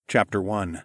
Chapter 1.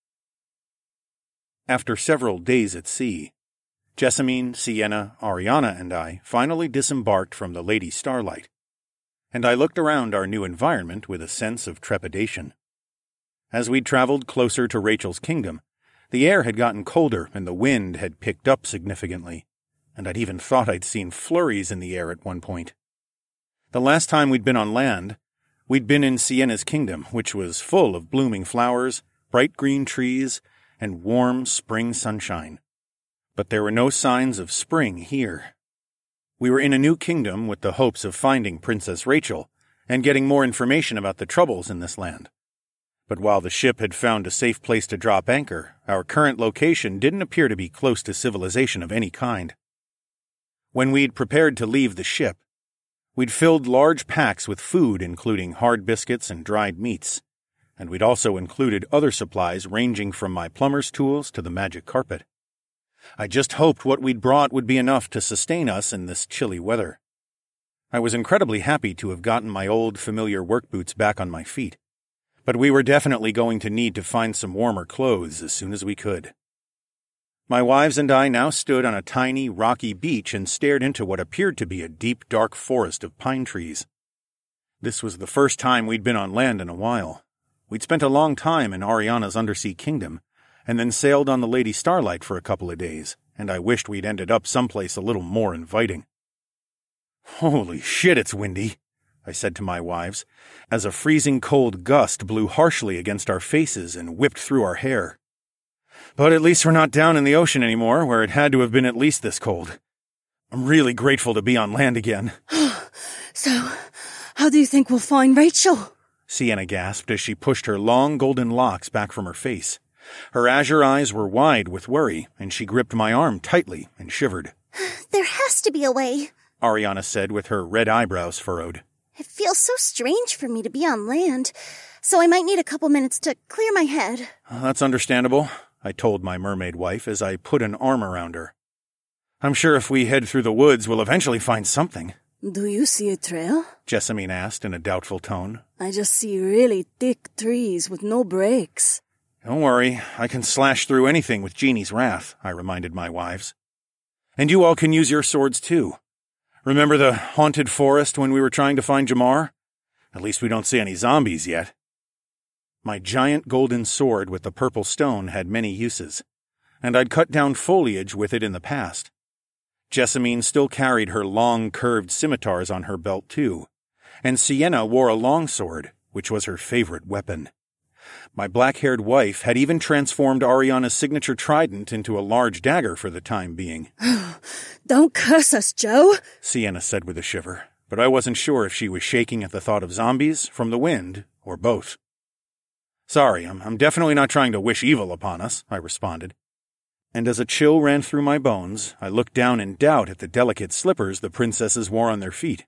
After several days at sea, Jessamine, Sienna, Ariana, and I finally disembarked from the Lady Starlight, and I looked around our new environment with a sense of trepidation. As we'd traveled closer to Rachel's kingdom, the air had gotten colder and the wind had picked up significantly, and I'd even thought I'd seen flurries in the air at one point. The last time we'd been on land, we'd been in Sienna's kingdom, which was full of blooming flowers, bright green trees, and warm spring sunshine. But there were no signs of spring here. We were in a new kingdom with the hopes of finding Princess Rachel and getting more information about the troubles in this land. But while the ship had found a safe place to drop anchor, our current location didn't appear to be close to civilization of any kind. When we'd prepared to leave the ship, we'd filled large packs with food, including hard biscuits and dried meats, and we'd also included other supplies ranging from my plumber's tools to the magic carpet. I just hoped what we'd brought would be enough to sustain us in this chilly weather. I was incredibly happy to have gotten my old familiar work boots back on my feet, but we were definitely going to need to find some warmer clothes as soon as we could. My wives and I now stood on a tiny, rocky beach and stared into what appeared to be a deep, dark forest of pine trees. This was the first time we'd been on land in a while. We'd spent a long time in Ariana's undersea kingdom, and then sailed on the Lady Starlight for a couple of days, and I wished we'd ended up someplace a little more inviting. "Holy shit, it's windy," I said to my wives, as a freezing cold gust blew harshly against our faces and whipped through our hair. "But at least we're not down in the ocean anymore, where it had to have been at least this cold. I'm really grateful to be on land again." So, how do you think we'll find Rachel? Sienna gasped as she pushed her long golden locks back from her face. Her azure eyes were wide with worry, and she gripped my arm tightly and shivered. "There has to be a way," Ariana said with her red eyebrows furrowed. "It feels so strange for me to be on land, so I might need a couple minutes to clear my head." "That's understandable," I told my mermaid wife as I put an arm around her. "I'm sure if we head through the woods, we'll eventually find something." Do you see a trail? Jessamine asked in a doubtful tone. I just see really thick trees with no breaks. "Don't worry, I can slash through anything with Genie's wrath," I reminded my wives. "And you all can use your swords too. Remember the haunted forest when we were trying to find Jamar? At least we don't see any zombies yet." My giant golden sword with the purple stone had many uses, and I'd cut down foliage with it in the past. Jessamine still carried her long, curved scimitars on her belt too, and Sienna wore a longsword, which was her favorite weapon. My black-haired wife had even transformed Ariana's signature trident into a large dagger for the time being. Don't curse us, Joe, Sienna said with a shiver, but I wasn't sure if she was shaking at the thought of zombies, from the wind, or both. "Sorry, I'm definitely not trying to wish evil upon us," I responded. And as a chill ran through my bones, I looked down in doubt at the delicate slippers the princesses wore on their feet.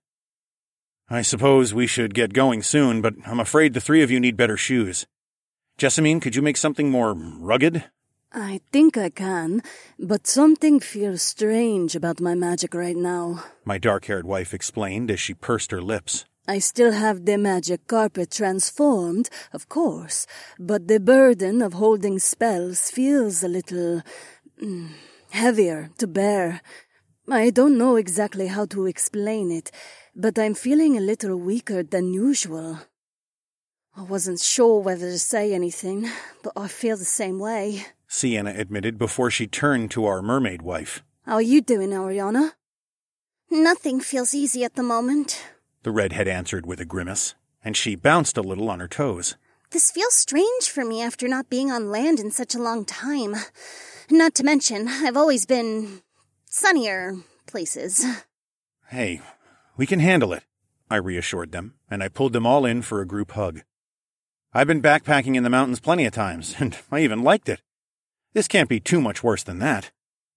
"I suppose we should get going soon, but I'm afraid the three of you need better shoes. Jessamine, could you make something more rugged?" I think I can, but something feels strange about my magic right now, my dark-haired wife explained as she pursed her lips. I still have the magic carpet transformed, of course, but the burden of holding spells feels a little heavier to bear. I don't know exactly how to explain it, but I'm feeling a little weaker than usual. I wasn't sure whether to say anything, but I feel the same way, Sienna admitted before she turned to our mermaid wife. How are you doing, Ariana? "Nothing feels easy at the moment," the redhead answered with a grimace, and she bounced a little on her toes. "This feels strange for me after not being on land in such a long time. Not to mention, I've always been sunnier places." "Hey, we can handle it," I reassured them, and I pulled them all in for a group hug. "I've been backpacking in the mountains plenty of times, and I even liked it. This can't be too much worse than that."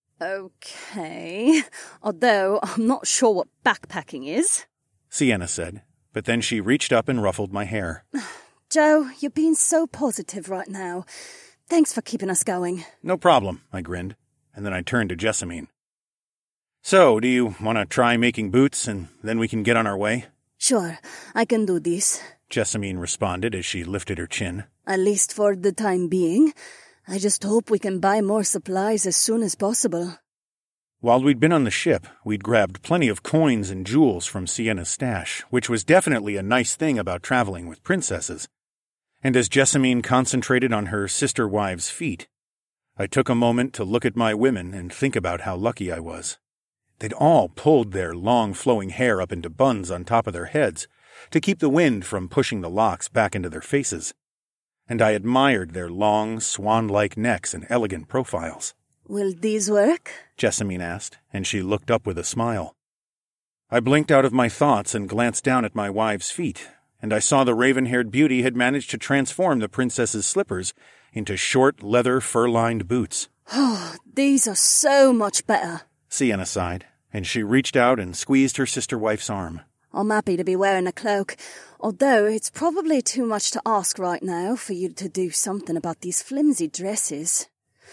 Okay, although I'm not sure what backpacking is, Sienna said, but then she reached up and ruffled my hair. Joe, you're being so positive right now. Thanks for keeping us going. "No problem," I grinned, and then I turned to Jessamine. "So, do you want to try making boots, and then we can get on our way?" Sure, I can do this. Jessamine responded as she lifted her chin. At least for the time being. I just hope we can buy more supplies as soon as possible. While we'd been on the ship, we'd grabbed plenty of coins and jewels from Sienna's stash, which was definitely a nice thing about traveling with princesses. And as Jessamine concentrated on her sister wives' feet, I took a moment to look at my women and think about how lucky I was. They'd all pulled their long flowing hair up into buns on top of their heads to keep the wind from pushing the locks back into their faces, and I admired their long, swan-like necks and elegant profiles. Will these work? Jessamine asked, and she looked up with a smile. I blinked out of my thoughts and glanced down at my wives' feet, and I saw the raven-haired beauty had managed to transform the princess's slippers into short, leather, fur-lined boots. Oh, these are so much better. Sienna sighed, and she reached out and squeezed her sister-wife's arm. I'm happy to be wearing a cloak, although it's probably too much to ask right now for you to do something about these flimsy dresses.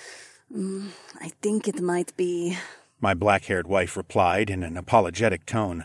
I think it might be... My black-haired wife replied in an apologetic tone.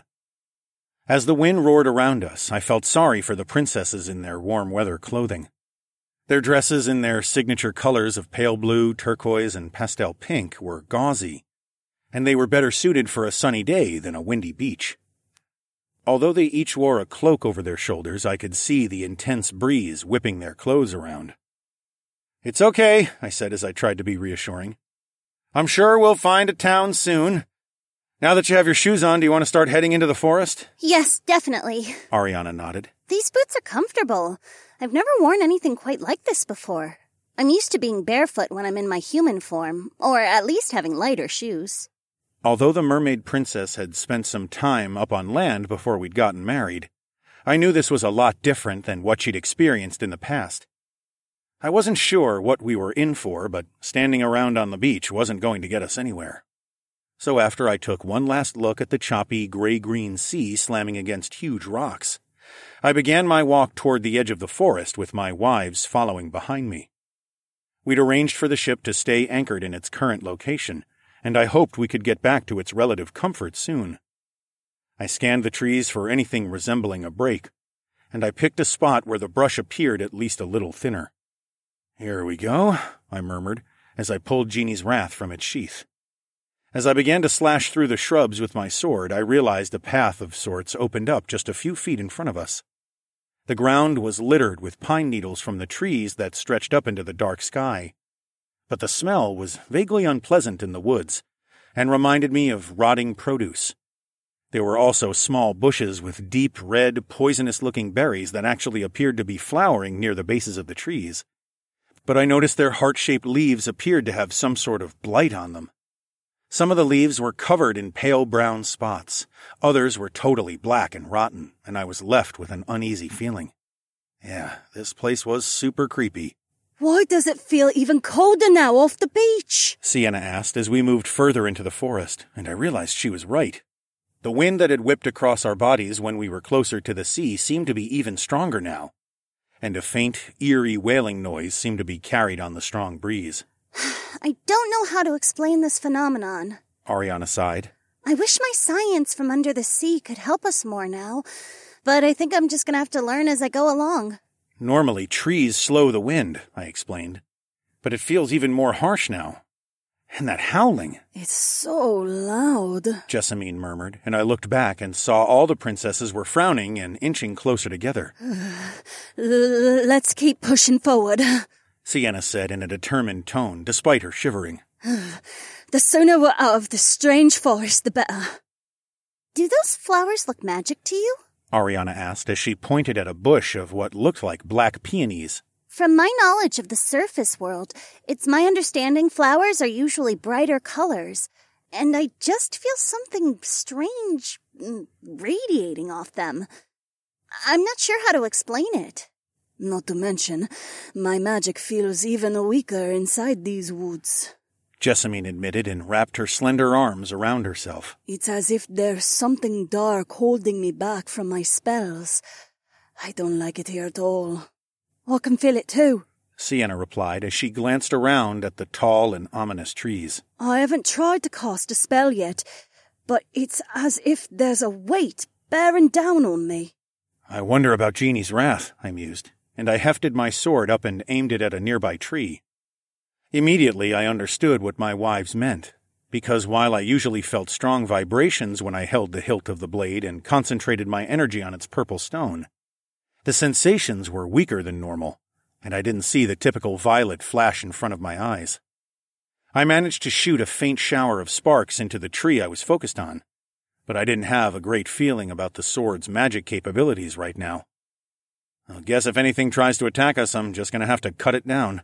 As the wind roared around us, I felt sorry for the princesses in their warm-weather clothing. Their dresses in their signature colors of pale blue, turquoise, and pastel pink were gauzy, and they were better suited for a sunny day than a windy beach. Although they each wore a cloak over their shoulders, I could see the intense breeze whipping their clothes around. "It's okay," I said as I tried to be reassuring. "I'm sure we'll find a town soon. Now that you have your shoes on, do you want to start heading into the forest?" Yes, definitely. Ariana nodded. These boots are comfortable. I've never worn anything quite like this before. I'm used to being barefoot when I'm in my human form, or at least having lighter shoes. Although the mermaid princess had spent some time up on land before we'd gotten married, I knew this was a lot different than what she'd experienced in the past. I wasn't sure what we were in for, but standing around on the beach wasn't going to get us anywhere. So after I took one last look at the choppy gray-green sea slamming against huge rocks, I began my walk toward the edge of the forest with my wives following behind me. We'd arranged for the ship to stay anchored in its current location, and I hoped we could get back to its relative comfort soon. I scanned the trees for anything resembling a break, and I picked a spot where the brush appeared at least a little thinner. "Here we go," I murmured, as I pulled Genie's wrath from its sheath. As I began to slash through the shrubs with my sword, I realized a path of sorts opened up just a few feet in front of us. The ground was littered with pine needles from the trees that stretched up into the dark sky, but the smell was vaguely unpleasant in the woods, and reminded me of rotting produce. There were also small bushes with deep red, poisonous-looking berries that actually appeared to be flowering near the bases of the trees. But I noticed their heart-shaped leaves appeared to have some sort of blight on them. Some of the leaves were covered in pale brown spots, others were totally black and rotten, and I was left with an uneasy feeling. Yeah, this place was super creepy. Why does it feel even colder now off the beach? Sienna asked as we moved further into the forest, and I realized she was right. The wind that had whipped across our bodies when we were closer to the sea seemed to be even stronger now, and a faint, eerie wailing noise seemed to be carried on the strong breeze. I don't know how to explain this phenomenon. Ariana sighed. I wish my science from under the sea could help us more now, but I think I'm just going to have to learn as I go along. Normally, trees slow the wind, I explained, but it feels even more harsh now. And that howling. It's so loud, Jessamine murmured, and I looked back and saw all the princesses were frowning and inching closer together. Let's keep pushing forward, Sienna said in a determined tone, despite her shivering. The sooner we're out of this strange forest, the better. Do those flowers look magic to you? Ariana asked as she pointed at a bush of what looked like black peonies. From my knowledge of the surface world, it's my understanding flowers are usually brighter colors, and I just feel something strange radiating off them. I'm not sure how to explain it. Not to mention, my magic feels even weaker inside these woods, Jessamine admitted and wrapped her slender arms around herself. It's as if there's something dark holding me back from my spells. I don't like it here at all. I can feel it too, Sienna replied as she glanced around at the tall and ominous trees. I haven't tried to cast a spell yet, but it's as if there's a weight bearing down on me. I wonder about Jeannie's wrath, I mused, and I hefted my sword up and aimed it at a nearby tree. Immediately I understood what my wives meant, because while I usually felt strong vibrations when I held the hilt of the blade and concentrated my energy on its purple stone, the sensations were weaker than normal, and I didn't see the typical violet flash in front of my eyes. I managed to shoot a faint shower of sparks into the tree I was focused on, but I didn't have a great feeling about the sword's magic capabilities right now. I guess if anything tries to attack us, I'm just going to have to cut it down.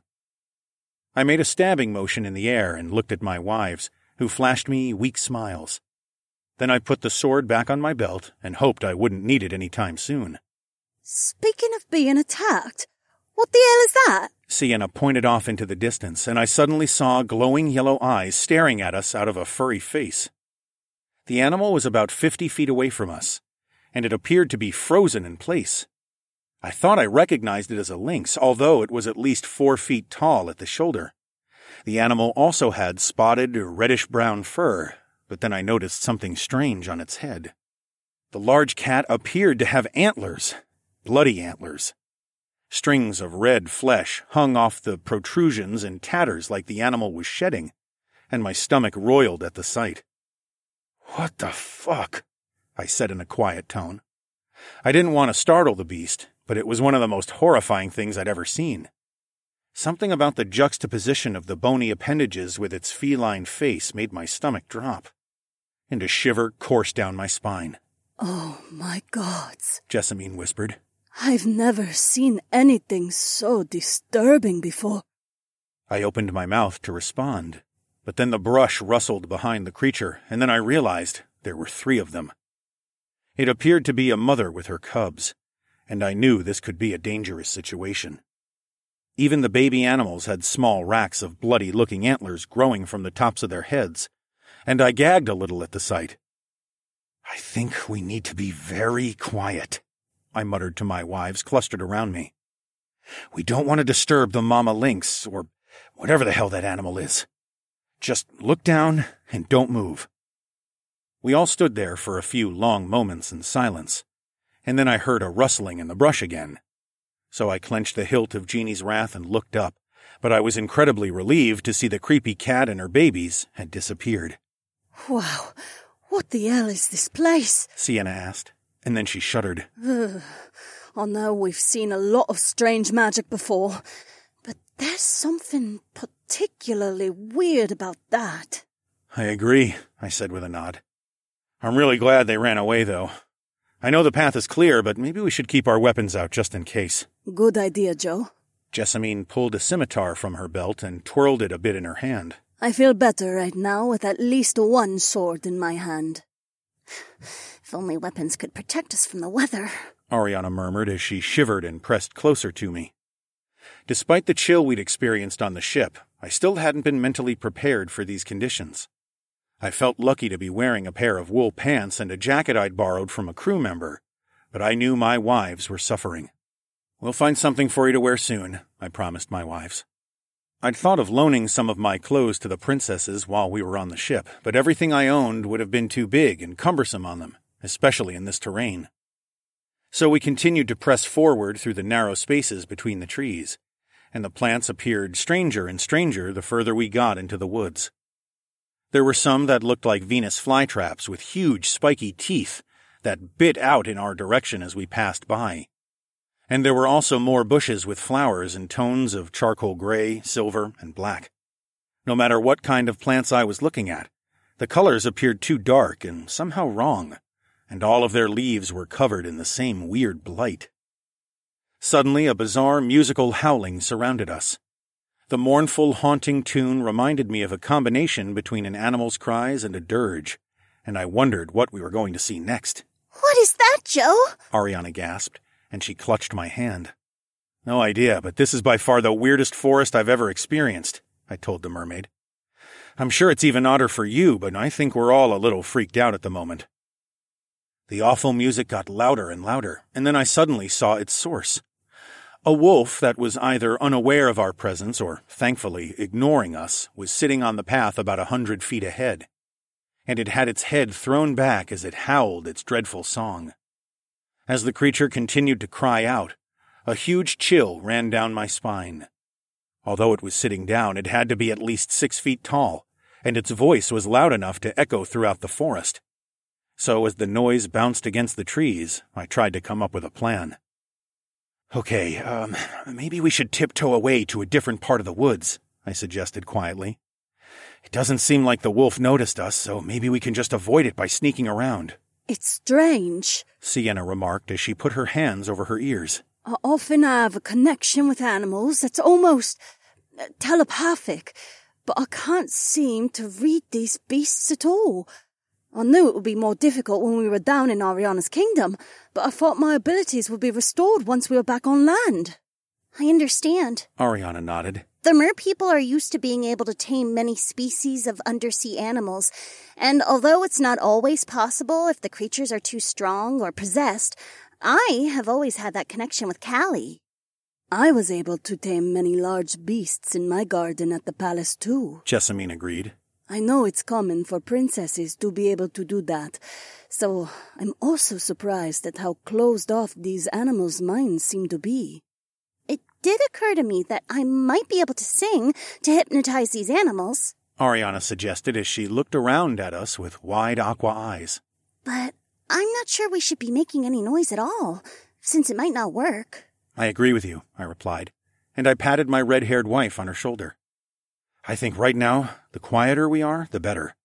I made a stabbing motion in the air and looked at my wives, who flashed me weak smiles. Then I put the sword back on my belt and hoped I wouldn't need it any time soon. Speaking of being attacked, what the hell is that? Sienna pointed off into the distance, and I suddenly saw glowing yellow eyes staring at us out of a furry face. The animal was about 50 feet away from us, and it appeared to be frozen in place. I thought I recognized it as a lynx, although it was at least 4 feet tall at the shoulder. The animal also had spotted reddish-brown fur, but then I noticed something strange on its head. The large cat appeared to have antlers, bloody antlers. Strings of red flesh hung off the protrusions in tatters like the animal was shedding, and my stomach roiled at the sight. "What the fuck?" I said in a quiet tone. I didn't want to startle the beast, but it was one of the most horrifying things I'd ever seen. Something about the juxtaposition of the bony appendages with its feline face made my stomach drop, and a shiver coursed down my spine. "Oh my gods," Jessamine whispered. "I've never seen anything so disturbing before." I opened my mouth to respond, but then the brush rustled behind the creature, and then I realized there were 3 of them. It appeared to be a mother with her cubs, and I knew this could be a dangerous situation. Even the baby animals had small racks of bloody-looking antlers growing from the tops of their heads, and I gagged a little at the sight. "I think we need to be very quiet," I muttered to my wives clustered around me. "We don't want to disturb the mama lynx, or whatever the hell that animal is. Just look down and don't move." We all stood there for a few long moments in silence, and then I heard a rustling in the brush again. So I clenched the hilt of Jeannie's wrath and looked up, but I was incredibly relieved to see the creepy cat and her babies had disappeared. "Wow, what the hell is this place?" Sienna asked, and then she shuddered. I know we've seen a lot of strange magic before, but there's something particularly weird about that. "I agree," I said with a nod. "I'm really glad they ran away, though. I know the path is clear, but maybe we should keep our weapons out just in case." Good idea, Joe. Jessamine pulled a scimitar from her belt and twirled it a bit in her hand. I feel better right now with at least 1 sword in my hand. If only weapons could protect us from the weather, Ariana murmured as she shivered and pressed closer to me. Despite the chill we'd experienced on the ship, I still hadn't been mentally prepared for these conditions. I felt lucky to be wearing a pair of wool pants and a jacket I'd borrowed from a crew member, but I knew my wives were suffering. "We'll find something for you to wear soon," I promised my wives. I'd thought of loaning some of my clothes to the princesses while we were on the ship, but everything I owned would have been too big and cumbersome on them, especially in this terrain. So we continued to press forward through the narrow spaces between the trees, and the plants appeared stranger and stranger the further we got into the woods. There were some that looked like Venus flytraps with huge spiky teeth that bit out in our direction as we passed by. And there were also more bushes with flowers in tones of charcoal gray, silver, and black. No matter what kind of plants I was looking at, the colors appeared too dark and somehow wrong, and all of their leaves were covered in the same weird blight. Suddenly, a bizarre musical howling surrounded us. The mournful, haunting tune reminded me of a combination between an animal's cries and a dirge, and I wondered what we were going to see next. What is that, Joe? Ariana gasped, and she clutched my hand. No idea, but this is by far the weirdest forest I've ever experienced, I told the mermaid. I'm sure it's even odder for you, but I think we're all a little freaked out at the moment. The awful music got louder and louder, and then I suddenly saw its source. A wolf that was either unaware of our presence or, thankfully, ignoring us was sitting on the path about 100 feet ahead, and it had its head thrown back as it howled its dreadful song. As the creature continued to cry out, a huge chill ran down my spine. Although it was sitting down, it had to be at least 6 feet tall, and its voice was loud enough to echo throughout the forest. So as the noise bounced against the trees, I tried to come up with a plan. "Okay, maybe we should tiptoe away to a different part of the woods," I suggested quietly. "It doesn't seem like the wolf noticed us, so maybe we can just avoid it by sneaking around." It's strange, Sienna remarked as she put her hands over her ears. I often have a connection with animals that's almost telepathic, but I can't seem to read these beasts at all. I knew it would be more difficult when we were down in Ariana's kingdom, but I thought my abilities would be restored once we were back on land. I understand. Ariana nodded. The mer people are used to being able to tame many species of undersea animals, and although it's not always possible if the creatures are too strong or possessed, I have always had that connection with Callie. I was able to tame many large beasts in my garden at the palace too. Jessamine agreed. I know it's common for princesses to be able to do that, so I'm also surprised at how closed off these animals' minds seem to be. It did occur to me that I might be able to sing to hypnotize these animals. Ariana suggested as she looked around at us with wide aqua eyes. But I'm not sure we should be making any noise at all, since it might not work. I agree with you, I replied, and I patted my red-haired wife on her shoulder. I think right now, the quieter we are, the better.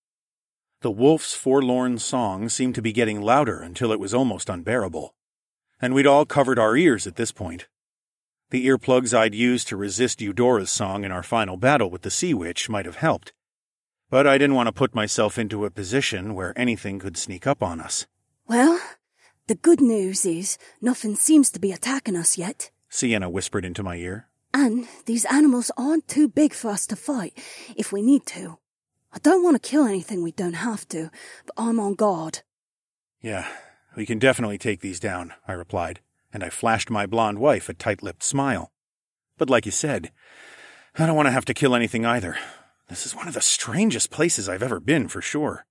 The wolf's forlorn song seemed to be getting louder until it was almost unbearable, and we'd all covered our ears at this point. The earplugs I'd used to resist Eudora's song in our final battle with the Sea Witch might have helped, but I didn't want to put myself into a position where anything could sneak up on us. Well, the good news is nothing seems to be attacking us yet, Sienna whispered into my ear. And these animals aren't too big for us to fight if we need to. I don't want to kill anything we don't have to, but I'm on guard. Yeah, we can definitely take these down, I replied, and I flashed my blonde wife a tight-lipped smile. But like you said, I don't want to have to kill anything either. This is one of the strangest places I've ever been, for sure.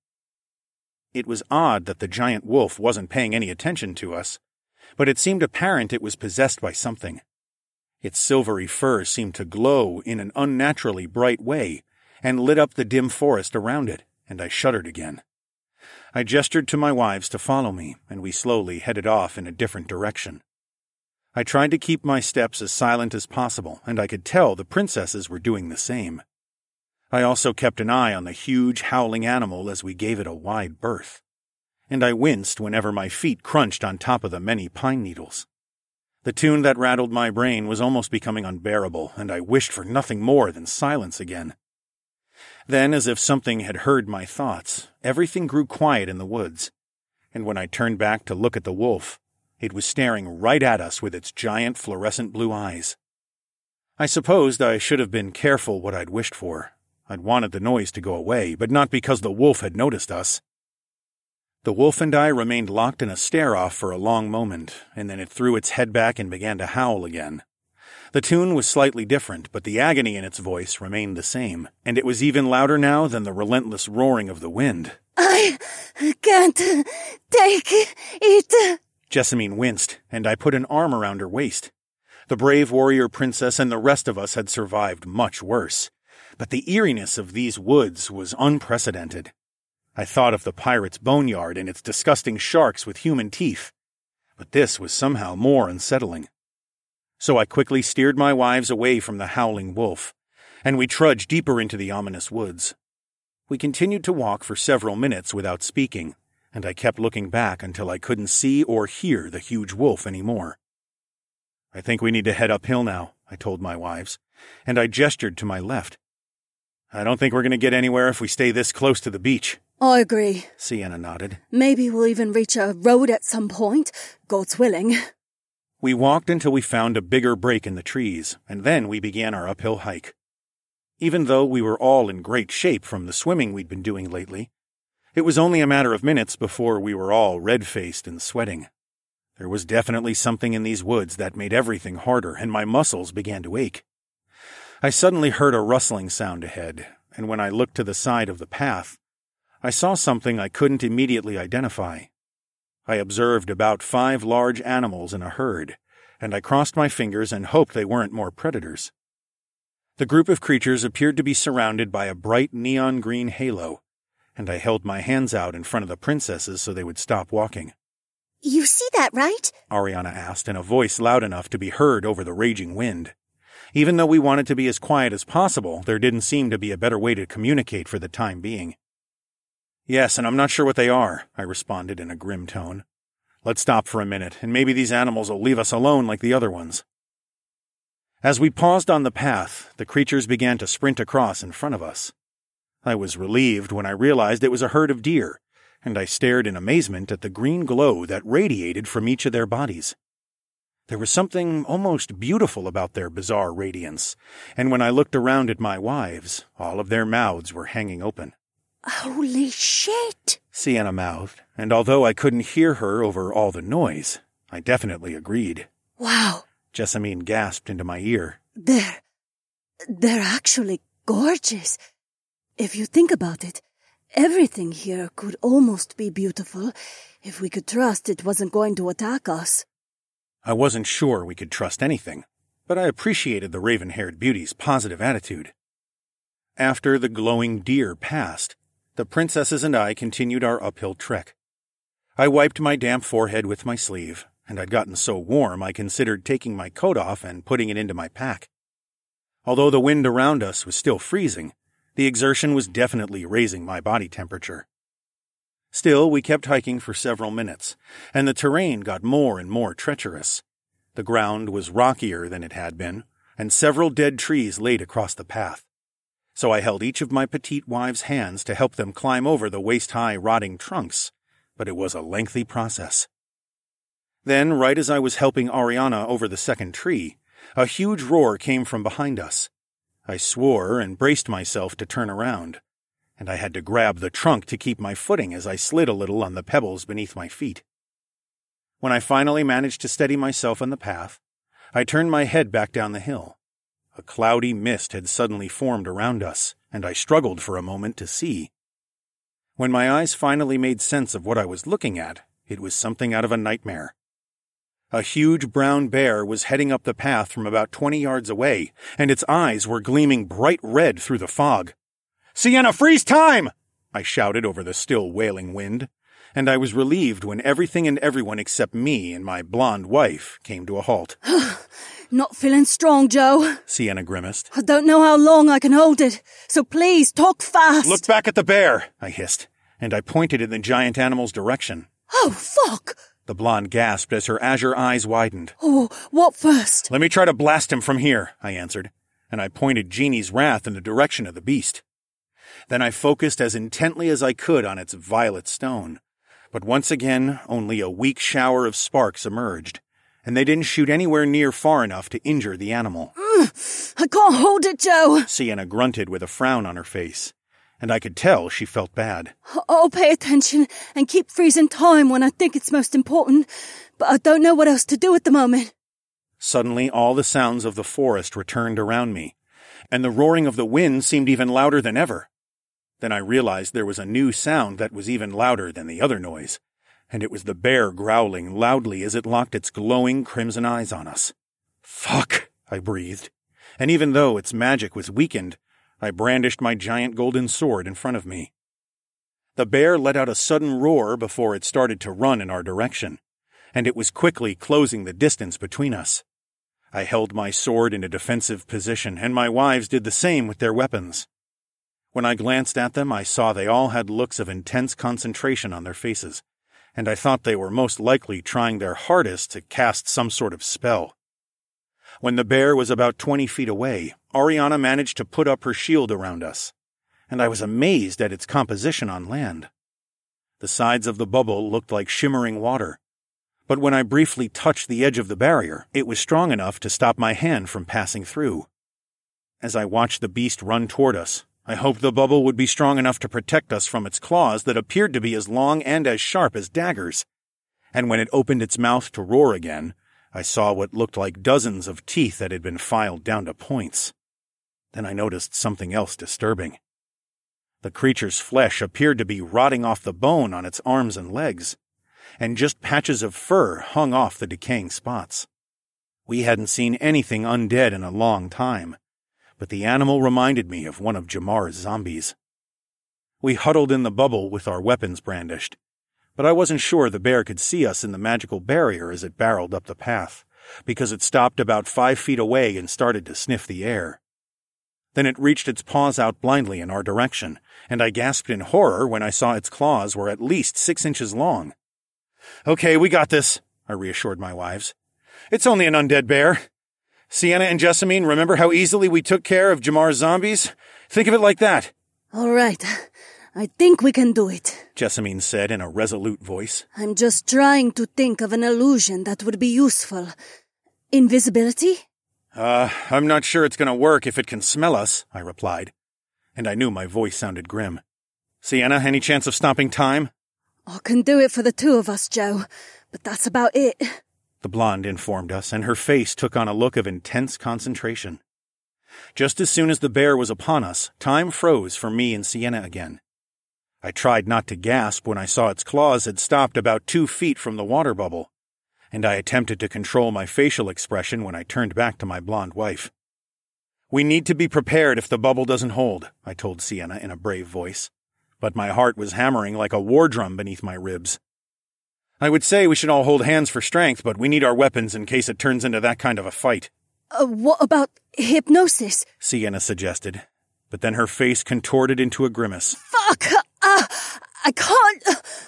It was odd that the giant wolf wasn't paying any attention to us, but it seemed apparent it was possessed by something. Its silvery fur seemed to glow in an unnaturally bright way and lit up the dim forest around it, and I shuddered again. I gestured to my wives to follow me, and we slowly headed off in a different direction. I tried to keep my steps as silent as possible, and I could tell the princesses were doing the same. I also kept an eye on the huge, howling animal as we gave it a wide berth, and I winced whenever my feet crunched on top of the many pine needles. The tune that rattled my brain was almost becoming unbearable, and I wished for nothing more than silence again. Then, as if something had heard my thoughts, everything grew quiet in the woods, and when I turned back to look at the wolf, it was staring right at us with its giant fluorescent blue eyes. I supposed I should have been careful what I'd wished for. I'd wanted the noise to go away, but not because the wolf had noticed us. The wolf and I remained locked in a stare-off for a long moment, and then it threw its head back and began to howl again. The tune was slightly different, but the agony in its voice remained the same, and it was even louder now than the relentless roaring of the wind. I can't take it. Jessamine winced, and I put an arm around her waist. The brave warrior princess and the rest of us had survived much worse, but the eeriness of these woods was unprecedented. I thought of the pirate's boneyard and its disgusting sharks with human teeth, but this was somehow more unsettling. So I quickly steered my wives away from the howling wolf, and we trudged deeper into the ominous woods. We continued to walk for several minutes without speaking, and I kept looking back until I couldn't see or hear the huge wolf anymore. I think we need to head uphill now, I told my wives, and I gestured to my left. I don't think we're going to get anywhere if we stay this close to the beach. I agree. Sienna nodded. Maybe we'll even reach a road at some point, God's willing. We walked until we found a bigger break in the trees, and then we began our uphill hike. Even though we were all in great shape from the swimming we'd been doing lately, it was only a matter of minutes before we were all red-faced and sweating. There was definitely something in these woods that made everything harder, and my muscles began to ache. I suddenly heard a rustling sound ahead, and when I looked to the side of the path, I saw something I couldn't immediately identify. I observed about 5 large animals in a herd, and I crossed my fingers and hoped they weren't more predators. The group of creatures appeared to be surrounded by a bright neon green halo, and I held my hands out in front of the princesses so they would stop walking. You see that, right? Ariana asked in a voice loud enough to be heard over the raging wind. Even though we wanted to be as quiet as possible, there didn't seem to be a better way to communicate for the time being. Yes, and I'm not sure what they are, I responded in a grim tone. Let's stop for a minute, and maybe these animals will leave us alone like the other ones. As we paused on the path, the creatures began to sprint across in front of us. I was relieved when I realized it was a herd of deer, and I stared in amazement at the green glow that radiated from each of their bodies. There was something almost beautiful about their bizarre radiance, and when I looked around at my wives, all of their mouths were hanging open. Holy shit! Sienna mouthed, and although I couldn't hear her over all the noise, I definitely agreed. Wow. Jessamine gasped into my ear. They're actually gorgeous. If you think about it, everything here could almost be beautiful if we could trust it wasn't going to attack us. I wasn't sure we could trust anything, but I appreciated the raven-haired beauty's positive attitude. After the glowing deer passed, the princesses and I continued our uphill trek. I wiped my damp forehead with my sleeve, and I'd gotten so warm I considered taking my coat off and putting it into my pack. Although the wind around us was still freezing, the exertion was definitely raising my body temperature. Still, we kept hiking for several minutes, and the terrain got more and more treacherous. The ground was rockier than it had been, and several dead trees laid across the path. So I held each of my petite wives' hands to help them climb over the waist-high rotting trunks, but it was a lengthy process. Then, right as I was helping Ariana over the second tree, a huge roar came from behind us. I swore and braced myself to turn around, and I had to grab the trunk to keep my footing as I slid a little on the pebbles beneath my feet. When I finally managed to steady myself on the path, I turned my head back down the hill. A cloudy mist had suddenly formed around us, and I struggled for a moment to see. When my eyes finally made sense of what I was looking at, it was something out of a nightmare. A huge brown bear was heading up the path from about 20 yards away, and its eyes were gleaming bright red through the fog. "Sienna, freeze time!" I shouted over the still wailing wind, and I was relieved when everything and everyone except me and my blonde wife came to a halt. Not feeling strong, Joe. Sienna grimaced. I don't know how long I can hold it, so please talk fast. "Look back at the bear," I hissed, and I pointed in the giant animal's direction. Oh, fuck! The blonde gasped as her azure eyes widened. Oh, what first? "Let me try to blast him from here," I answered, and I pointed Jeannie's wrath in the direction of the beast. Then I focused as intently as I could on its violet stone. But once again, only a weak shower of sparks emerged, and they didn't shoot anywhere near far enough to injure the animal. I can't hold it, Joe. Sienna grunted with a frown on her face, and I could tell she felt bad. I'll pay attention and keep freezing time when I think it's most important, but I don't know what else to do at the moment. Suddenly, all the sounds of the forest returned around me, and the roaring of the wind seemed even louder than ever. Then I realized there was a new sound that was even louder than the other noise, and it was the bear growling loudly as it locked its glowing crimson eyes on us. "Fuck," I breathed, and even though its magic was weakened, I brandished my giant golden sword in front of me. The bear let out a sudden roar before it started to run in our direction, and it was quickly closing the distance between us. I held my sword in a defensive position, and my wives did the same with their weapons. When I glanced at them, I saw they all had looks of intense concentration on their faces, and I thought they were most likely trying their hardest to cast some sort of spell. When the bear was about 20 feet away, Ariana managed to put up her shield around us, and I was amazed at its composition on land. The sides of the bubble looked like shimmering water, but when I briefly touched the edge of the barrier, it was strong enough to stop my hand from passing through. As I watched the beast run toward us, I hoped the bubble would be strong enough to protect us from its claws that appeared to be as long and as sharp as daggers. And when it opened its mouth to roar again, I saw what looked like dozens of teeth that had been filed down to points. Then I noticed something else disturbing. The creature's flesh appeared to be rotting off the bone on its arms and legs, and just patches of fur hung off the decaying spots. We hadn't seen anything undead in a long time, but the animal reminded me of one of Jamar's zombies. We huddled in the bubble with our weapons brandished, but I wasn't sure the bear could see us in the magical barrier as it barreled up the path, because it stopped about 5 feet away and started to sniff the air. Then it reached its paws out blindly in our direction, and I gasped in horror when I saw its claws were at least 6 inches long. "Okay, we got this," I reassured my wives. "It's only an undead bear. Sienna and Jessamine, remember how easily we took care of Jamar's zombies? Think of it like that." All right, I think we can do it, Jessamine said in a resolute voice. I'm just trying to think of an illusion that would be useful. Invisibility? I'm not sure it's going to work if it can smell us, I replied, and I knew my voice sounded grim. Sienna, any chance of stopping time? I can do it for the two of us, Joe, but that's about it. The blonde informed us, and her face took on a look of intense concentration. Just as soon as the bear was upon us, time froze for me and Sienna again. I tried not to gasp when I saw its claws had stopped about 2 feet from the water bubble, and I attempted to control my facial expression when I turned back to my blonde wife. "We need to be prepared if the bubble doesn't hold," I told Sienna in a brave voice, but my heart was hammering like a war drum beneath my ribs. "I would say we should all hold hands for strength, but we need our weapons in case it turns into that kind of a fight." What about hypnosis? Sienna suggested, but then her face contorted into a grimace. Fuck! I can't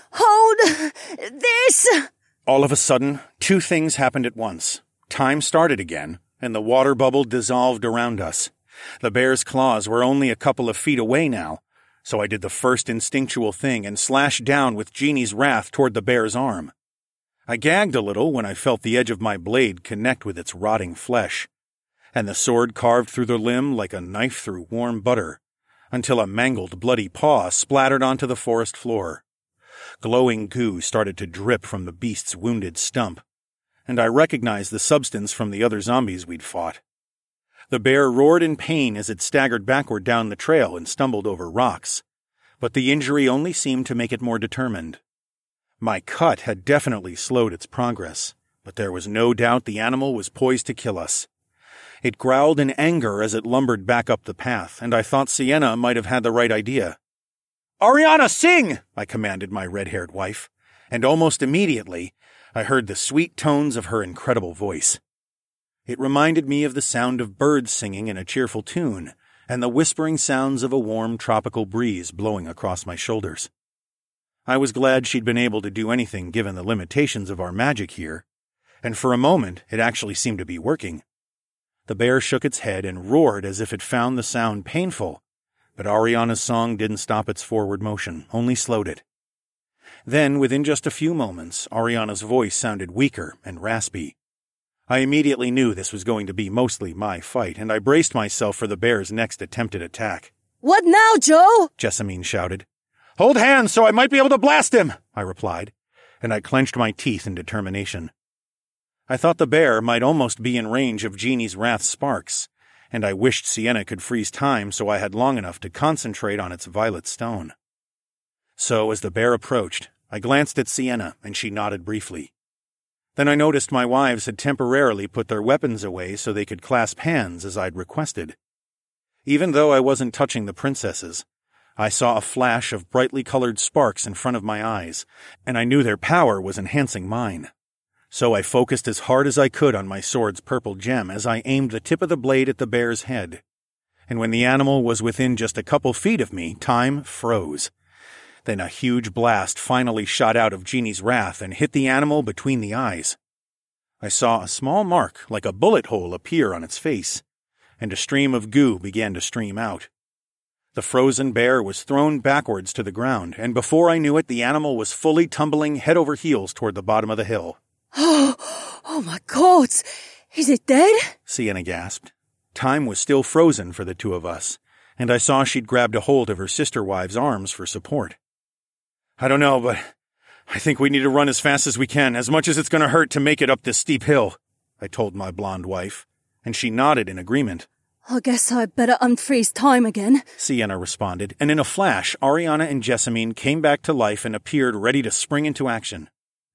hold this! All of a sudden, 2 things happened at once. Time started again, and the water bubble dissolved around us. The bear's claws were only a couple of feet away now, so I did the first instinctual thing and slashed down with Jeannie's wrath toward the bear's arm. I gagged a little when I felt the edge of my blade connect with its rotting flesh, and the sword carved through the limb like a knife through warm butter, until a mangled, bloody paw splattered onto the forest floor. Glowing goo started to drip from the beast's wounded stump, and I recognized the substance from the other zombies we'd fought. The bear roared in pain as it staggered backward down the trail and stumbled over rocks, but the injury only seemed to make it more determined. My cut had definitely slowed its progress, but there was no doubt the animal was poised to kill us. It growled in anger as it lumbered back up the path, and I thought Sienna might have had the right idea. "Ariana, sing!" I commanded my red-haired wife, and almost immediately I heard the sweet tones of her incredible voice. It reminded me of the sound of birds singing in a cheerful tune, and the whispering sounds of a warm tropical breeze blowing across my shoulders. I was glad she'd been able to do anything given the limitations of our magic here, and for a moment it actually seemed to be working. The bear shook its head and roared as if it found the sound painful, but Ariana's song didn't stop its forward motion, only slowed it. Then, within just a few moments, Ariana's voice sounded weaker and raspy. I immediately knew this was going to be mostly my fight, and I braced myself for the bear's next attempted attack. What now, Joe? Jessamine shouted. "Hold hands so I might be able to blast him," I replied, and I clenched my teeth in determination. I thought the bear might almost be in range of Jeannie's wrath sparks, and I wished Sienna could freeze time so I had long enough to concentrate on its violet stone. So, as the bear approached, I glanced at Sienna, and she nodded briefly. Then I noticed my wives had temporarily put their weapons away so they could clasp hands as I'd requested. Even though I wasn't touching the princesses, I saw a flash of brightly colored sparks in front of my eyes, and I knew their power was enhancing mine. So I focused as hard as I could on my sword's purple gem as I aimed the tip of the blade at the bear's head. And when the animal was within just a couple feet of me, time froze. Then a huge blast finally shot out of Jeannie's wrath and hit the animal between the eyes. I saw a small mark like a bullet hole appear on its face, and a stream of goo began to stream out. The frozen bear was thrown backwards to the ground, and before I knew it, the animal was fully tumbling head over heels toward the bottom of the hill. Oh my God! Is it dead? Sienna gasped. Time was still frozen for the two of us, and I saw she'd grabbed a hold of her sister-wive's arms for support. "I don't know, but I think we need to run as fast as we can, as much as it's going to hurt to make it up this steep hill," I told my blonde wife, and she nodded in agreement. "I guess I'd better unfreeze time again," Sienna responded, and in a flash, Ariana and Jessamine came back to life and appeared ready to spring into action.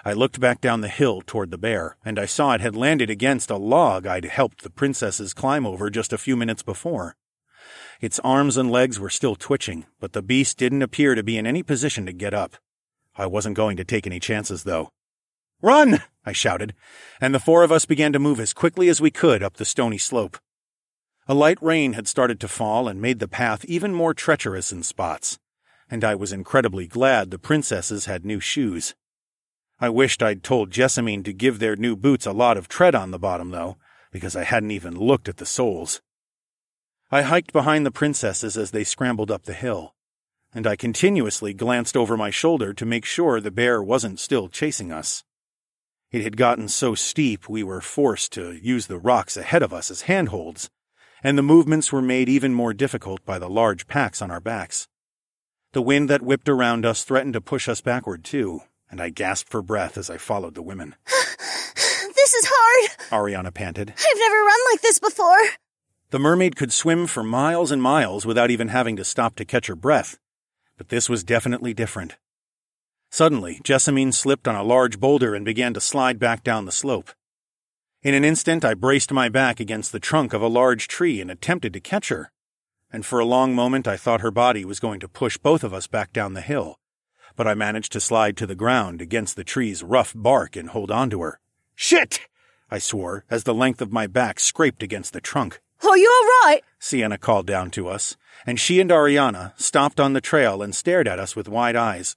I looked back down the hill toward the bear, and I saw it had landed against a log I'd helped the princesses climb over just a few minutes before. Its arms and legs were still twitching, but the beast didn't appear to be in any position to get up. I wasn't going to take any chances, though. "Run!" I shouted, and the four of us began to move as quickly as we could up the stony slope. A light rain had started to fall and made the path even more treacherous in spots, and I was incredibly glad the princesses had new shoes. I wished I'd told Jessamine to give their new boots a lot of tread on the bottom, though, because I hadn't even looked at the soles. I hiked behind the princesses as they scrambled up the hill, and I continuously glanced over my shoulder to make sure the bear wasn't still chasing us. It had gotten so steep we were forced to use the rocks ahead of us as handholds, and the movements were made even more difficult by the large packs on our backs. The wind that whipped around us threatened to push us backward, too, and I gasped for breath as I followed the women. This is hard, Ariana panted. I've never run like this before. The mermaid could swim for miles and miles without even having to stop to catch her breath, but this was definitely different. Suddenly, Jessamine slipped on a large boulder and began to slide back down the slope. In an instant, I braced my back against the trunk of a large tree and attempted to catch her, and for a long moment I thought her body was going to push both of us back down the hill, but I managed to slide to the ground against the tree's rough bark and hold on to her. "Shit!" I swore as the length of my back scraped against the trunk. "Are you all right?" Sienna called down to us, and she and Ariana stopped on the trail and stared at us with wide eyes.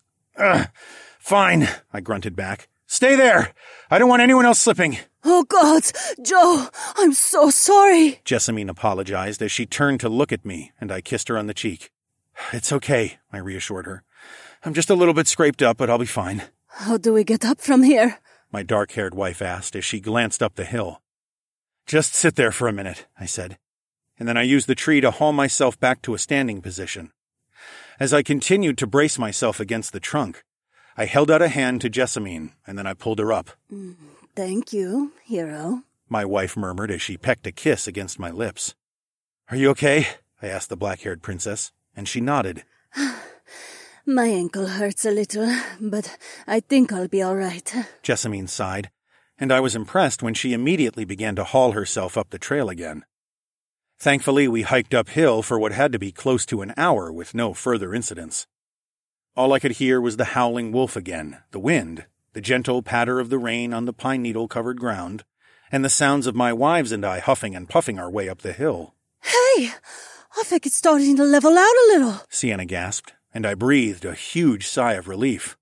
Fine, I grunted back. "Stay there! I don't want anyone else slipping." "Oh, God, Joe, I'm so sorry," Jessamine apologized as she turned to look at me, and I kissed her on the cheek. "It's okay," I reassured her. "I'm just a little bit scraped up, but I'll be fine." "How do we get up from here?" my dark-haired wife asked as she glanced up the hill. "Just sit there for a minute," I said, and then I used the tree to haul myself back to a standing position. As I continued to brace myself against the trunk, I held out a hand to Jessamine, and then I pulled her up. "Thank you, hero," my wife murmured as she pecked a kiss against my lips. "Are you okay?" I asked the black-haired princess, and she nodded. "My ankle hurts a little, but I think I'll be all right." Jessamine sighed, and I was impressed when she immediately began to haul herself up the trail again. Thankfully, we hiked uphill for what had to be close to an hour with no further incidents. All I could hear was the howling wolf again, the wind, the gentle patter of the rain on the pine needle-covered ground, and the sounds of my wives and I huffing and puffing our way up the hill. "Hey, I think it's starting to level out a little," Sienna gasped, and I breathed a huge sigh of relief.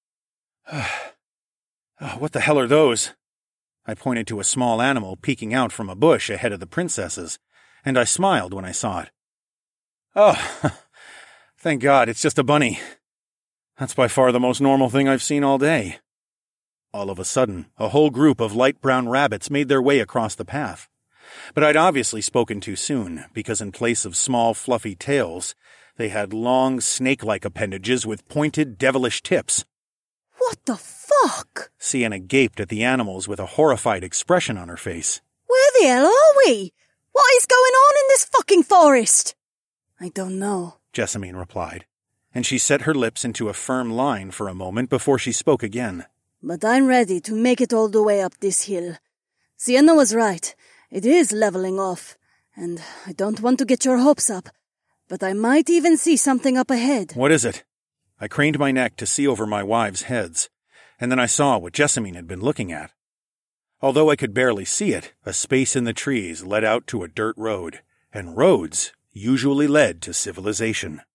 What the hell are those? I pointed to a small animal peeking out from a bush ahead of the princesses, and I smiled when I saw it. "Oh, thank God, it's just a bunny. That's by far the most normal thing I've seen all day." All of a sudden, a whole group of light brown rabbits made their way across the path. But I'd obviously spoken too soon, because in place of small, fluffy tails, they had long, snake-like appendages with pointed, devilish tips. "What the fuck?" Sienna gaped at the animals with a horrified expression on her face. "Where the hell are we? What is going on in this fucking forest?" "I don't know," Jessamine replied, and she set her lips into a firm line for a moment before she spoke again. "But I'm ready to make it all the way up this hill. Sienna was right. It is leveling off, and I don't want to get your hopes up, but I might even see something up ahead." "What is it?" I craned my neck to see over my wives' heads, and then I saw what Jessamine had been looking at. Although I could barely see it, a space in the trees led out to a dirt road, and roads usually led to civilization.